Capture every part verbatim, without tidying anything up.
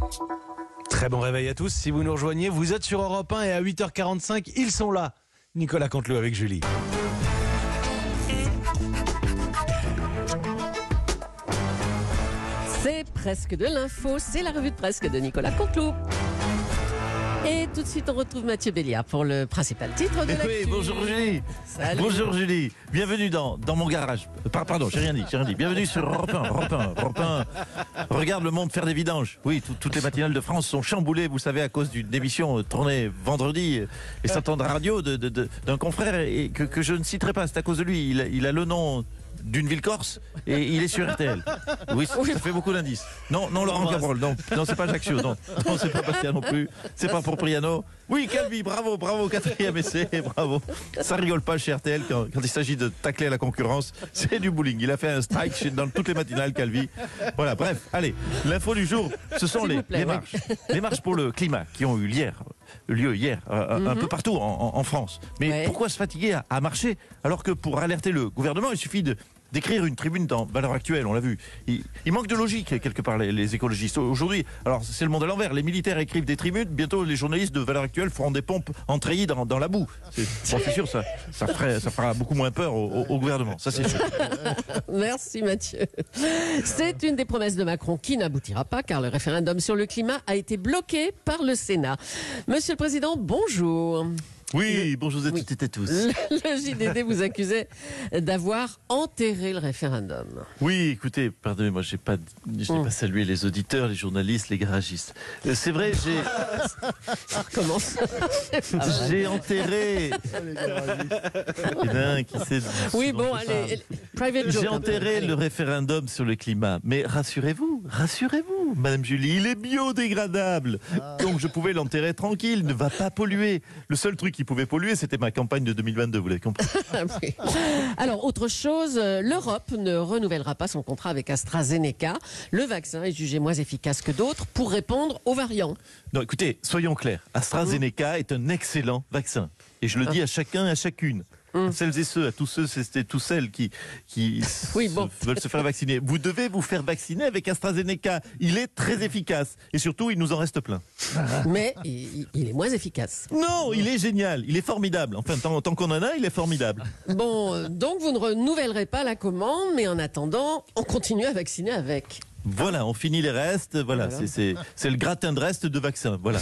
Très bon réveil à tous. Si vous nous rejoignez, vous êtes sur Europe un et à huit heures quarante-cinq, ils sont là. Nicolas Canteloup avec Julie. C'est presque de l'info, c'est la revue de presse de Nicolas Canteloup. Et tout de suite, on retrouve Mathieu Béliard pour le principal titre de l'actu. Oui, bonjour Julie. Salut. Bonjour Julie. Bienvenue dans, dans mon garage. Par- Pardon, j'ai rien dit, j'ai rien dit. Bienvenue sur Europe un, Europe un, Europe un. Regarde le monde faire des vidanges. Oui, tout- toutes les matinales de France sont chamboulées, vous savez, à cause d'une émission euh, tournée vendredi euh, et s'entendre radio de, de, de- d'un confrère et que, que je ne citerai pas. C'est à cause de lui. Il a, il a le nom d'une ville corse et il est sur R T L. Oui, ça fait beaucoup d'indices. Non, non, Laurent Cabrol, non, non, c'est pas Ajaccio, non, non, c'est pas Bastia non plus, c'est pas Propriano. Oui, Calvi, bravo, bravo, quatrième essai, bravo. Ça rigole pas chez R T L quand, quand il s'agit de tacler la concurrence, c'est du bowling. Il a fait un strike chez- dans toutes les matinales, Calvi. Voilà, bref, allez, l'info du jour, ce sont S'il les, vous plaît, les oui. marches, les marches pour le climat qui ont eu hier, lieu hier, euh, un peu partout en, en- en France. Mais Ouais. pourquoi se fatiguer à, à marcher alors que pour alerter le gouvernement, il suffit de d'écrire une tribune dans Valeurs Actuelles, on l'a vu. Il, il manque de logique, quelque part, les, les écologistes. Aujourd'hui, alors c'est le monde à l'envers. Les militaires écrivent des tribunes, bientôt les journalistes de Valeurs Actuelles feront des pompes en treillis dans, dans la boue. C'est bon, c'est sûr, ça, ça, ferait, ça fera beaucoup moins peur au, au- au gouvernement, ça c'est sûr. Merci Mathieu. C'est une des promesses de Macron qui n'aboutira pas car le référendum sur le climat a été bloqué par le Sénat. Monsieur le Président, bonjour. Oui, bonjour à Oui. toutes et à tous. Le, le J D D vous accusait d'avoir enterré le référendum. Oui, écoutez, pardonnez-moi, j'ai pas, je n'ai Mm. pas salué les auditeurs, les journalistes, les garagistes. Euh, C'est vrai, j'ai... Ça recommence. C'est pas vrai. J'ai enterré. Il y en a un qui sait. Oui, dont bon, je parle. allez, private joke. J'ai un peu. enterré Allez. le référendum sur le climat. Mais rassurez-vous, rassurez-vous, Madame Julie, il est biodégradable. Donc je pouvais l'enterrer tranquille, il ne va pas polluer. Le seul truc qui pouvait polluer, c'était ma campagne de deux mille vingt-deux, vous l'avez compris. Ah oui. Alors, autre chose, euh, l'Europe ne renouvellera pas son contrat avec AstraZeneca. Le vaccin est jugé moins efficace que d'autres pour répondre aux variants. Non, écoutez, soyons clairs. AstraZeneca est un excellent vaccin. Et je le dis à chacun et à chacune. Hum. Celles et ceux, à tous ceux et tous celles qui, qui Oui, se- bon. veulent se faire vacciner. Vous devez vous faire vacciner avec AstraZeneca. Il est très efficace. Et surtout, il nous en reste plein. Mais il, il est moins efficace. Non, il est génial. Il est formidable. Enfin, tant, tant qu'on en a, il est formidable. Bon, euh, donc vous ne renouvellerez pas la commande, mais en attendant, on continue à vacciner avec. Voilà, on finit les restes. Voilà, Voilà. c'est- c'est c'est le gratin de restes de vaccins. Voilà.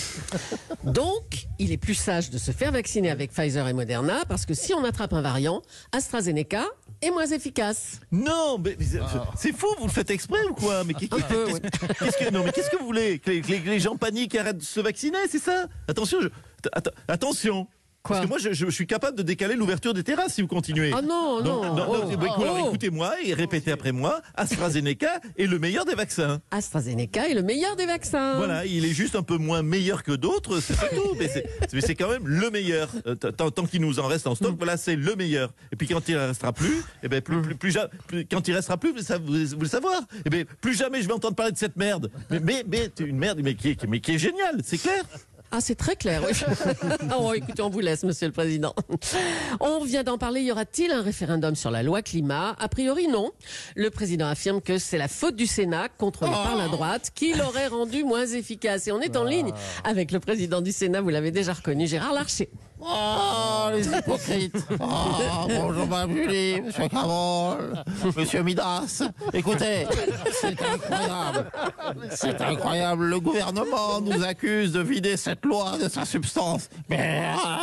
Donc, il est plus sage de se faire vacciner avec Pfizer et Moderna, parce que si on attrape un variant, AstraZeneca est moins efficace. Non, mais, mais c'est- c'est fou, vous le faites exprès ou quoi? Mais qui- Un peu, oui. Qu'est-ce que, non, mais qu'est-ce que vous voulez? Que les, que les- que les gens paniquent et arrêtent de se vacciner, c'est ça? Attention, je, att- attention. Quoi? Parce que moi, je, je suis capable de décaler l'ouverture des terrasses si vous continuez. Ah non, Donc, non. non, oh, non, bah, écoute, alors, oh. écoutez-moi et répétez après moi. AstraZeneca est le meilleur des vaccins. AstraZeneca est le meilleur des vaccins. Voilà, il est juste un peu moins meilleur que d'autres, c'est pas tout. Mais c'est, mais c'est quand même le meilleur. Euh, Tant, tant qu'il nous en reste en stock, voilà, c'est le meilleur. Et puis quand il ne restera plus, eh ben plus, plus, plus, ja- plus- quand il restera plus, vous, savez- vous, vous le savoir. Eh ben plus jamais je vais entendre parler de cette merde. Mais, mais, mais c'est une merde, mais qui est, mais qui est géniale, c'est clair. Ah, c'est très clair, oui. Oh, écoutez, on vous laisse, Monsieur le Président. On vient d'en parler, y aura-t-il un référendum sur la loi climat? A priori, non. Le Président affirme que c'est la faute du Sénat, contrôlé par la droite, qui l'aurait rendu moins efficace. Et on est en ligne avec le Président du Sénat, vous l'avez déjà reconnu, Gérard Larcher. Oh, les hypocrites. Oh, bonjour, Mme Julie, Monsieur Cabrol, Monsieur Midas. Écoutez, c'est incroyable. C'est incroyable. Le gouvernement nous accuse de vider cette loi de sa substance. Mais,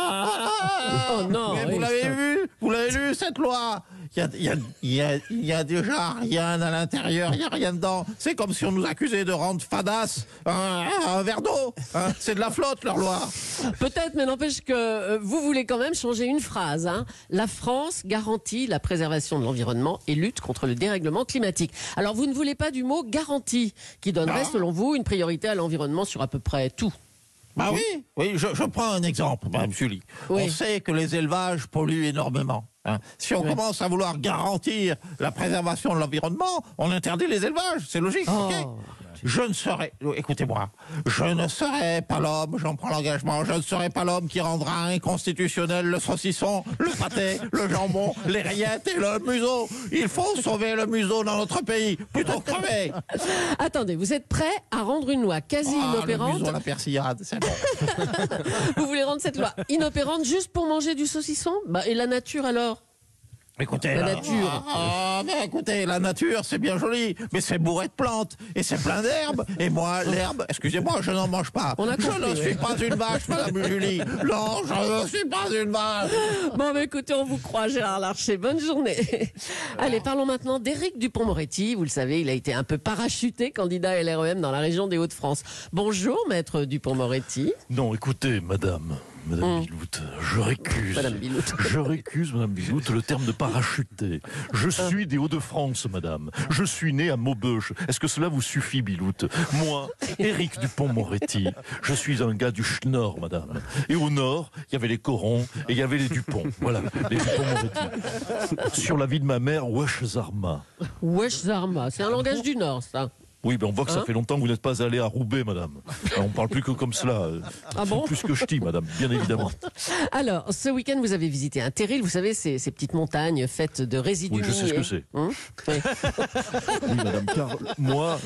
Oh non, mais oui, vous l'avez ça- vu? Vous l'avez lu, cette loi? Il y a, il y, a, il y, a, il y a déjà rien à l'intérieur, il n'y a rien dedans. C'est comme si on nous accusait de rendre fadasse un, un verre d'eau. Hein. C'est de la flotte, leur loi. Peut-être, mais n'empêche que euh, vous voulez quand même changer une phrase. Hein. La France garantit la préservation de l'environnement et lutte contre le dérèglement climatique. Alors, vous ne voulez pas du mot garantie, qui donnerait, Non. selon vous, une priorité à l'environnement sur à peu près tout. Bah oui, oui, je, je prends un exemple, Mme Julie. Oui. On sait que les élevages polluent énormément. hein. Si on Oui. commence à vouloir garantir la préservation de l'environnement, on interdit les élevages, c'est logique. Oh. ok je ne serai, écoutez-moi, je ne serai pas l'homme, j'en prends l'engagement, je ne serai pas l'homme qui rendra inconstitutionnel le saucisson, le pâté, le jambon, les rillettes et le museau. Il faut sauver le museau dans notre pays, plutôt que crever. Attendez, vous êtes prêt à rendre une loi quasi Ah, le inopérante? museau, la persillade, c'est bon. Vous voulez rendre cette loi inopérante juste pour manger du saucisson? Bah, et la nature alors? Écoutez, La là- nature. Ah, mais écoutez, la nature, c'est bien joli, mais c'est bourré de plantes, et c'est plein d'herbes, et moi, l'herbe, excusez-moi, je n'en mange pas. On a je compris, ne oui. suis pas une vache, madame Julie. Non, je ne suis pas une vache. Bon, bah, écoutez, on vous croit, Gérard Larcher. Bonne journée. Allez, parlons maintenant d'Éric Dupond-Moretti. Vous le savez, il a été un peu parachuté candidat L R E M dans la région des Hauts-de-France. Bonjour, maître Dupond-Moretti. Non, écoutez, madame, madame Hum. Biloute, je récuse. Madame Biloute. Je récuse, madame Biloute, le terme de parachuté. Je suis des Hauts-de-France, madame. Je suis né à Maubeuge. Est-ce que cela vous suffit, Biloute? Moi, Éric Dupond-Moretti, je suis un gars du Schnorr, madame. Et au nord, il y avait les Corons et il y avait les Dupont. Voilà, les Dupond-Moretti. Sur la vie de ma mère, Wesh Zarma. Wesh Zarma, c'est un langage du Nord, ça. Oui, ben on voit que ça Hein fait longtemps que vous n'êtes pas allé à Roubaix, madame. On parle plus que comme cela. Ah bon Plus que ch'ti, madame, bien évidemment. Alors, ce week-end, vous avez visité un terril. Vous savez, ces, ces petites montagnes faites de résidus Oui, je sais ce miniers. que c'est. Hum Oui. Oui, madame, car moi,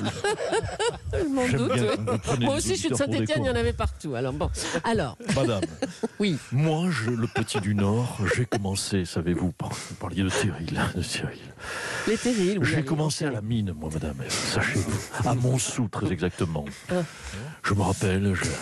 Je m'en J'aime doute. bien oui. que vous preniez Moi les aussi, je suis de auditeurs pour des Saint-Étienne, il y en cons. avait partout. Alors, bon. Alors, madame, oui. moi, je, le petit du Nord, j'ai commencé, savez-vous, par- vous parliez de Terril, de Terril. Les terrils. oui, J'ai allez, commencé à ok. la mine, moi, madame, sachez-vous, à Montsou, très exactement. Ah. Je me rappelle, je-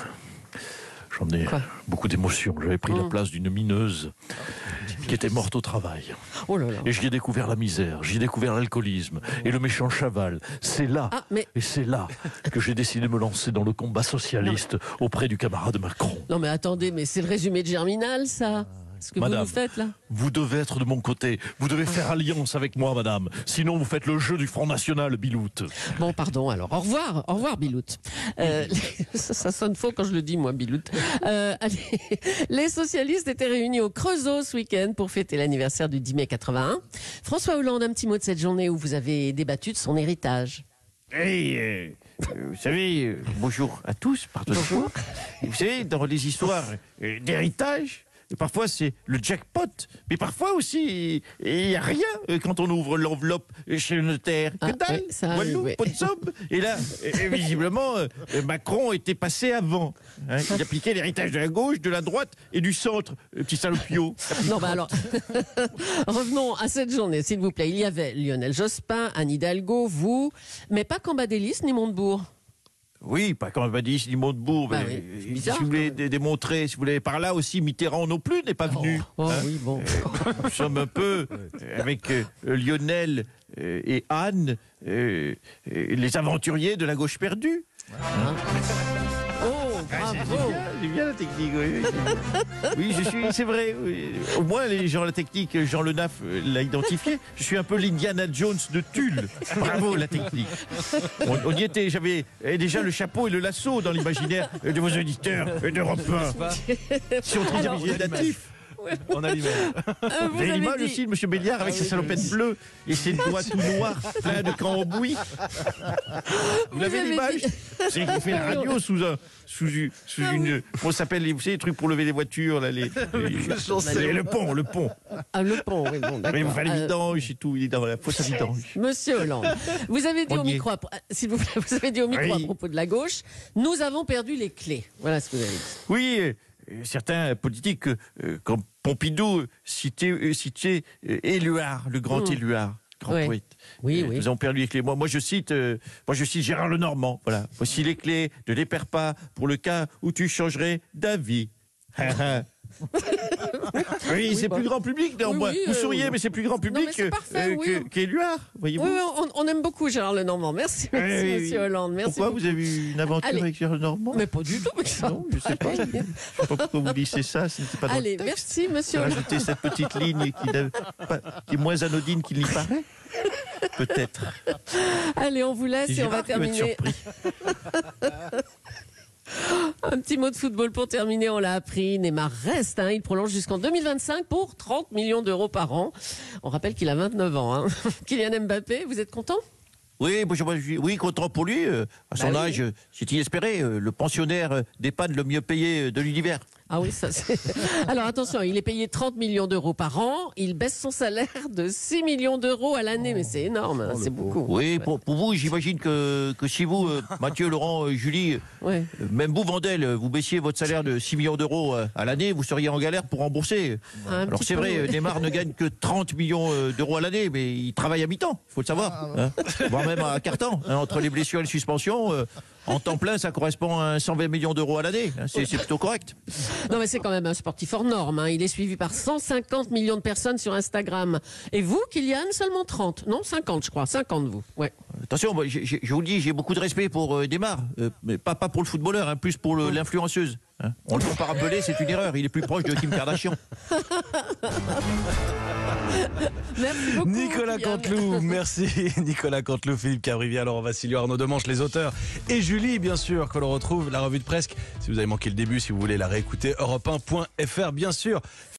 j'en ai Quoi beaucoup d'émotions. J'avais pris la Hum. place d'une mineuse qui était morte au travail. Oh là là. Et j'y ai découvert la misère, j'y ai découvert l'alcoolisme et le méchant chaval. C'est là, Ah, mais- et c'est là que j'ai décidé de me lancer dans le combat socialiste auprès du camarade Macron. Non, mais attendez, mais c'est le résumé de Germinal, ça. Ce que Madame. vous nous faites, là. Vous devez être de mon côté, vous devez faire alliance avec moi, madame. Sinon, vous faites le jeu du Front National, Biloute. Bon, pardon, alors. Au revoir, au revoir, Biloute. Euh, ça, ça sonne faux quand je le dis, moi, Biloute. Euh, allez, les socialistes étaient réunis au Creusot ce week-end pour fêter l'anniversaire du dix mai quatre-vingt-un. François Hollande, un petit mot de cette journée où vous avez débattu de son héritage. Hey, euh, euh, vous savez, euh, bonjour à tous, pardonnez-moi. Vous savez, dans les histoires euh, d'héritage, parfois c'est le jackpot, mais parfois aussi il n'y a rien euh, quand on ouvre l'enveloppe chez le notaire. Ah, Que dalle, oui, ça arrive, Walou, oui. pas de somme. Et là, euh, visiblement, euh, Macron était passé avant. Hein. Il appliquait l'héritage de la gauche, de la droite et du centre, euh, petit salopio. Non, bah alors, revenons à cette journée, s'il vous plaît. Il y avait Lionel Jospin, Anne Hidalgo, vous, mais pas Cambadélis ni Montebourg. Oui, pas comme Badis ni Montebourg. Bah mais, oui, c'est euh, bizarre, si vous voulez quand même. dé- démontrer, si vous voulez par là aussi, Mitterrand non plus n'est pas venu. Oh Hein. oui, bon. Nous sommes un peu euh, avec euh, Lionel euh, et Anne, euh, euh, les aventuriers de la gauche perdue. Oh, bravo. C'est bien la technique, oui. Oui, Oui, je suis, c'est vrai. oui. Au moins, les gens, la technique, Jean Le Naff euh, l'a identifié. Je suis un peu l'Indiana Jones de Tulle. Bravo, la technique. On, on y était, j'avais euh, déjà le chapeau et le lasso dans l'imaginaire euh, de vos auditeurs euh, d'Europe un. Si on trouve Alors, des datifs. On a l'image. Euh, vous Vous avez avez l'image dit- aussi de M. Béliard avec ses salopettes bleues et ses doigts tout noirs, pleins de cambouis. Vous, avez avez l'image dit- C'est qu'il fait la radio sous un, sous, une- sous Ah une, comment ça s'appelle, les- vous savez, les trucs pour lever les voitures, là, les, les- les- le pont, le pont. Ah, le pont, oui, bon, Mais d'accord. vous faites le Euh, vidange et tout, il est dans la fosse à vidange. Monsieur Hollande, vous avez dit On au y est. micro, à- s'il vous plaît, vous avez dit au micro Oui. à propos de la gauche, nous avons perdu les clés. Voilà ce que vous avez dit. Oui, euh, euh, certains politiques, euh, comme Pompidou, euh, citaient, euh, citaient euh, Éluard, le grand Mm. Éluard. Grand Ouais. poète. Oui, Euh, oui. Nous avons perdu les clés. Moi, moi, je cite, euh, moi, je cite Gérard Lenormand. Voilà. Voici les clés. Ne les perds pas pour le cas où tu changerais d'avis. oui, c'est bon. plus grand public néanmoins. Oui, oui, Vous euh, souriez, mais c'est plus grand mais public c'est que- parfait, euh, oui. que- qu'Éluard, voyez-vous. Oui, oui, on, on aime beaucoup Gérard Lenormand. Merci, merci Oui, oui, oui. Monsieur Hollande. Merci Pourquoi beaucoup. vous avez eu une aventure Allez. avec Gérard Lenormand? Mais pas du tout. Non, je sais pas. Je sais pas pourquoi vous lissez ça. Ce n'était pas dans Allez, le texte. merci Monsieur Hollande. Rajouter cette petite ligne qui, n'a pas- qui est moins anodine qu'il n'y paraît. Peut-être. Allez, on vous laisse et on va Gérard peut être terminer. surpris. Un petit mot de football pour terminer, on l'a appris. Neymar reste, hein, il prolonge jusqu'en deux mille vingt-cinq pour trente millions d'euros par an. On rappelle qu'il a vingt-neuf ans. Hein. Kylian Mbappé, vous êtes content? Oui, moi, je- moi, je- oui, content pour lui. euh, à son Bah oui. âge, euh, c'est inespéré. euh, Le pensionnaire euh, d'EHPAD le mieux payé euh, de l'univers. Ah oui, ça c'est. Alors attention, il est payé trente millions d'euros par an. Il baisse son salaire de six millions d'euros à l'année. Mais c'est énorme, hein, c'est beaucoup. Oui, pour, pour vous, j'imagine que, que si vous, euh, Mathieu, Laurent, euh, Julie, euh, Ouais. même vous, Vandel, euh, vous baissiez votre salaire de six millions d'euros euh, à l'année, vous seriez en galère pour rembourser. Un Alors petit c'est peu, vrai, ouais. euh, Neymar ne gagne que trente millions euh, d'euros à l'année, mais il travaille à mi-temps, il faut le savoir. hein. Voire même à quart-temps, hein, entre les blessures et les suspensions. euh, en temps plein, ça correspond à cent vingt millions d'euros à l'année. hein, C'est c'est plutôt correct. Non, mais c'est quand même un sportif hors norme. hein. Il est suivi par cent cinquante millions de personnes sur Instagram. Et vous, Kylian, seulement trente. Non, cinquante, je crois. cinquante, vous. Ouais. Attention, moi, j'ai- j'ai- je vous le dis, j'ai beaucoup de respect pour euh, Neymar, euh, mais pas, pas pour le footballeur, hein, plus pour le- l'influenceuse. hein. On le fait pas rappeler, c'est une erreur. Il est plus proche de Kim Kardashian. Merci beaucoup. Nicolas Kylian. Canteloup, merci Nicolas Canteloup, Philippe Cabrivier, Laurent Vassilio, Arnaud Demanche, les auteurs, et Julie, bien sûr, que l'on retrouve la revue de presse. Si vous avez manqué le début, si vous voulez la réécouter, europe un point f r, bien sûr.